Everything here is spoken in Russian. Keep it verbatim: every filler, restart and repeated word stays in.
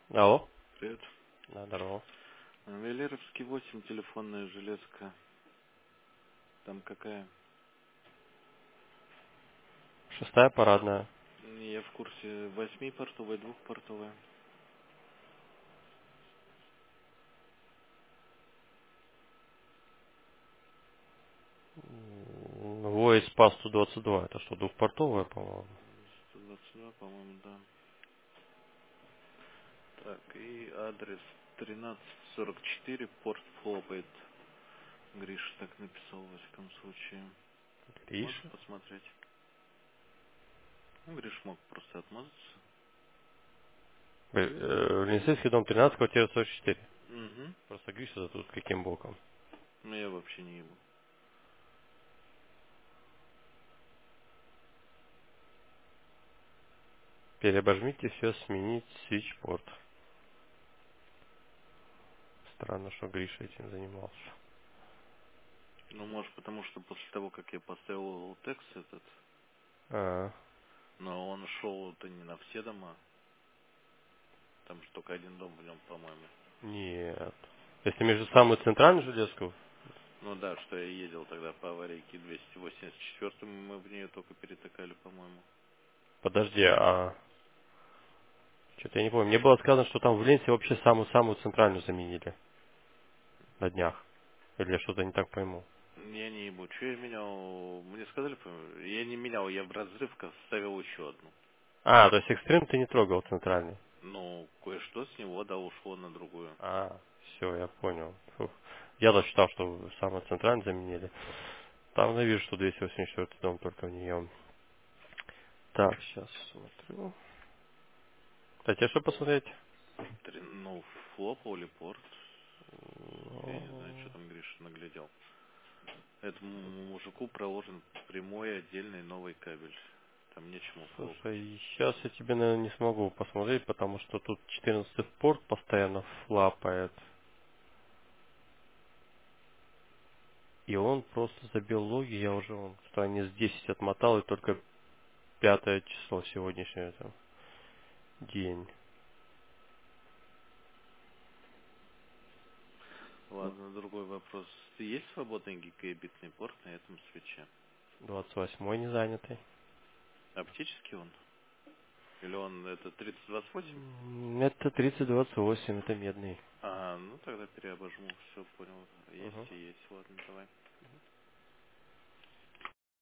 Алло. Привет. Да, здорово. Велеровский восемь, телефонная железка. Там какая? Шестая парадная. Я в курсе восьмипортовая, двухпортовая. Voice Pass сто двадцать два. Это что, двухпортовая, по-моему? сто двадцать два, по-моему, да. Так, и адрес тринадцать сорок четыре, порт Флопает. Гриша так написал, во всяком случае. Можешь Гриша? посмотреть? Ну, Гриш мог просто отмазаться. Э, э, Ленинский дом тринадцать, квартира сорок четыре. Угу. Просто Гриша тут каким боком? Ну, я вообще не ебу. Переобожмите все, сменить свитчпорт. Странно, что Гриша этим занимался. Ну, может, потому что после того, как я поставил текст этот, А, но он шел-то не на все дома. Там же только один дом в нем, по-моему. нет. Если между самую центральную железку, Ну да, что я ездил тогда по аварийке двести восемьдесят четыре, мы в нее только перетыкали, по-моему. подожди, а что-то я не помню. Мне было сказано, что там в Ленсе вообще самую-самую центральную заменили на днях. Или я что-то не так пойму. Я не ебу, что я менял? Мне сказали, по- я не менял, я в разрывках вставил еще одну. А, то есть экстрим ты не трогал центральный. Ну, кое-что с него, да, ушло на другую. А, все, я понял. Фух. Я-то считал, что самое центральное заменили. Там я вижу, что двести восемьдесят четыре дом только в нее. Так, сейчас смотрю. А тебе что посмотреть? Три- ну, флопал или порт. Я не знаю, что Ну, там Гриша наглядел. Этому мужику проложен прямой отдельный новый кабель. Там нечему флопать. слушай, сейчас я тебе, наверное, не смогу посмотреть, потому что тут четырнадцатый порт постоянно флапает. И он просто забил логи, я уже он страниц десять отмотал, и только пятое число сегодняшнее это, день. Ладно, другой вопрос. Есть свободный гигабитный порт на этом свече? двадцать восьмой не занятый. Оптический он? Или он это тридцать двадцать восемь? М, Это тридцать двадцать восемь, это медный. А, ну тогда переобожму, все понял. Есть Угу. и есть, ладно, давай.